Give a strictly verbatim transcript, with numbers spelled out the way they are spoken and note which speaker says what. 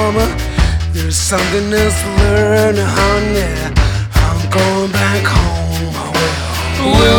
Speaker 1: mama. There's something else to learn, honey. I'm going back home. Well, well